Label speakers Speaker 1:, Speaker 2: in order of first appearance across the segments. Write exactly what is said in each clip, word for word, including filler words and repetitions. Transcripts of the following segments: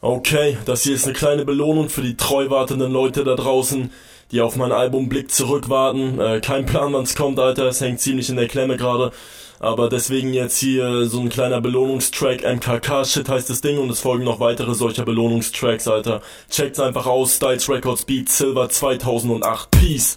Speaker 1: Okay, das hier ist eine kleine Belohnung für die treu wartenden Leute da draußen, die auf mein Album Blick zurückwarten. Äh, kein Plan, wann's kommt, Alter, es hängt ziemlich in der Klemme gerade. Aber deswegen jetzt hier so ein kleiner Belohnungstrack, M K K-Shit heißt das Ding, und es folgen noch weitere solcher Belohnungstracks, Alter. Checkt's einfach aus, Styles Records Beat Silver zweitausendacht. Peace.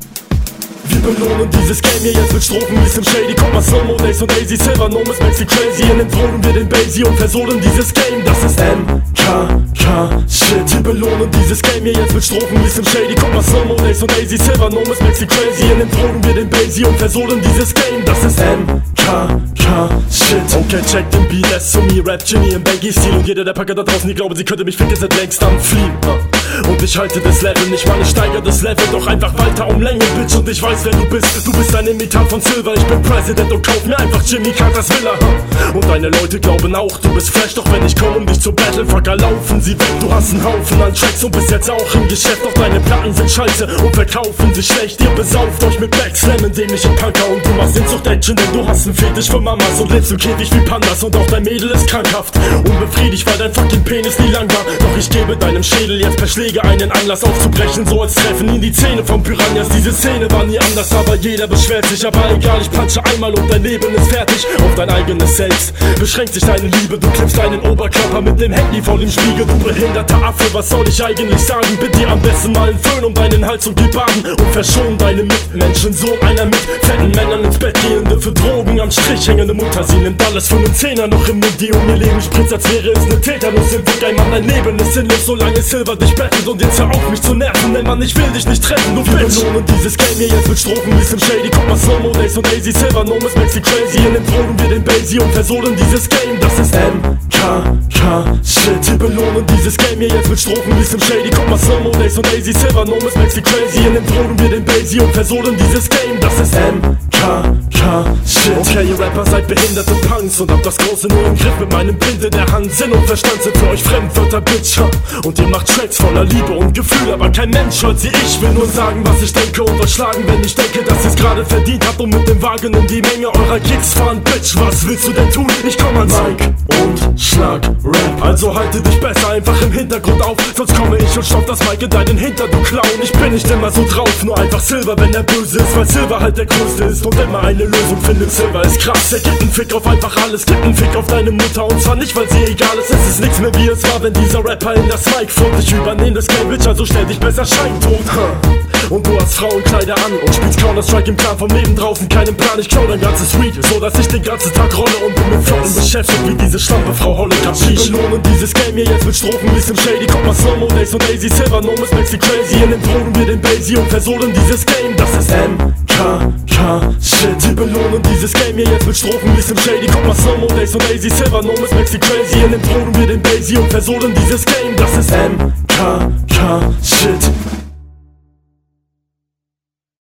Speaker 1: Wir belohnen dieses Game hier jetzt mit Strophen wie Sim Shady, Komma Slow-Mo, Days und Daisy, Silver, Nomis, Maxi Crazy. In den Drogen wir den Basie und versohlen dieses Game, das ist M K K-Shit. Wir belohnen dieses Game hier jetzt mit Strophen wie Sim Shady, Komma Slow-Mo, Days und Daisy, Silver, Nomis, Maxi Crazy. In den Drogen wir den Basie und versohlen dieses Game, das ist M K K-Shit. Okay, check den Beat, S zu mir, Rap Genie im Baggy-Stil. Und jeder der Packer da draußen, die glauben, sie könnte mich ficken, sind längst am Fliehen. Und ich halte das Level nicht, Mann, ich steigere das Level doch einfach weiter um Länge, Bitch. Und ich weiß, wer du bist, du bist ein Imitat von Silver. Ich bin President und kauf mir einfach Jimmy Carters Villa. Und deine Leute glauben auch, du bist fresh, doch wenn ich komm, um dich zu battlen, fucker, laufen sie weg. Du hast einen Haufen an Tracks und bist jetzt auch im Geschäft, doch deine Platten sind scheiße und verkaufen sich schlecht. Ihr besauft euch mit Backslam, indem ich im Punker, und du machst Inzucht-Action, denn du hast einen Fetisch für Mamas und lebst so kindisch wie Pandas. Und auch dein Mädel ist krankhaft, unbefriedigt, weil dein fucking Penis nie lang war. Doch ich gebe deinem Schädel jetzt per Schläge einen Anlass aufzubrechen, so als treffen ihn die Zähne von Piranhas. Diese Szene war nie anders, aber jeder beschwert sich. Aber egal, ich punche einmal und dein Leben ist fertig. Auf dein eigenes Selbst beschränkt sich deine Liebe. Du klippst deinen Oberkörper mit dem Handy vor dem Spiegel. Du behinderter Affe, was soll ich eigentlich sagen? Bitte dir am besten mal einen Föhn um deinen Hals und die Baden und verschon deine Mitmenschen. So einer mit fetten Männern ins Bett gehende, für Drogen am Strich hängende Mutter. Sie nimmt alles für einen Zehner noch im Mund, die um ihr Leben spritzt, als wäre es eine Tetanus im Blut. Ey Mann, dein Leben ist sinnlos, solange Silver dich bettelt. Und jetzt hör auf mich zu nerven, denn Mann, ich will dich nicht treffen, du Bitch. Wir belohnen dieses Game hier jetzt mit Strophen wie Sim Shady, Komma Slow-Mo, Days und Daisy, Silver, Nomis, Maxi Crazy. In den Drogen wir den Basie und versohlen dieses Game, das ist M K K-Shit. Wir belohnen dieses Game hier jetzt mit Strophen wie Sim Shady, Komma Slow-Mo, Days und Daisy, Silver, Nomis, Maxi Crazy. In den Drogen wir den Basie und versohlen dieses Game, das ist M K K-Shit. Okay, ihr Rapper seid behinderte Punks und habt das Große nur im Griff mit meinem Bild in der Hand. Sinn und Verstand sind für euch Fremdwörter, Bitch. Und ihr macht Tracks voller Liebe und Gefühl, aber kein Mensch hört sie. Ich will nur sagen, was ich denke, und euch schlagen, wenn ich denke, dass ihr's gerade verdient habt und mit dem Wagen in die Menge eurer Kicks fahren, Bitch. Was willst du denn tun? Ich komm ans Mic und schlag Rap. Also halte dich besser einfach im Hintergrund auf, sonst komme ich und stopf das Mic in deinen Hinter, du Clown. Ich bin nicht immer so drauf, nur einfach Silver, wenn er böse ist, weil Silver halt der Größte ist und immer eine Lösung findet. Silver ist krass, er gibt einen Fick auf einfach alles, gibt einen Fick auf deine Mutter, und zwar nicht, weil sie egal ist. Es ist nichts mehr wie es war, wenn dieser Rapper in das Mic flog. Ich übernehme das Game, Bitch, also stell dich besser scheintot. Und du hast Frauenkleider an und spielst Counter-Strike im Plan vom Leben draußen, keinen Plan. Ich klau dein ganzes Weed, so dass ich den ganzen Tag rolle und bin mit Flotten beschäftigt wie diese Schlampe Frau Holle. Wir belohnen dieses Game hier jetzt mit Strophen wie Sim Shady, Komma Slow-Mo, Days und Daisy, Silver, Nomis, Maxi Crazy. In den Drogen wir den Basie und versohlen dieses Game, das ist M K K-Shit. Wir belohnen dieses Game hier jetzt mit Strophen wie Sim Shady, Komma Slow-Mo, Days und Daisy, Silver, Nomis, Maxi Crazy. In den Drogen wir den Basie und versohlen dieses Game, das ist M K K-Shit.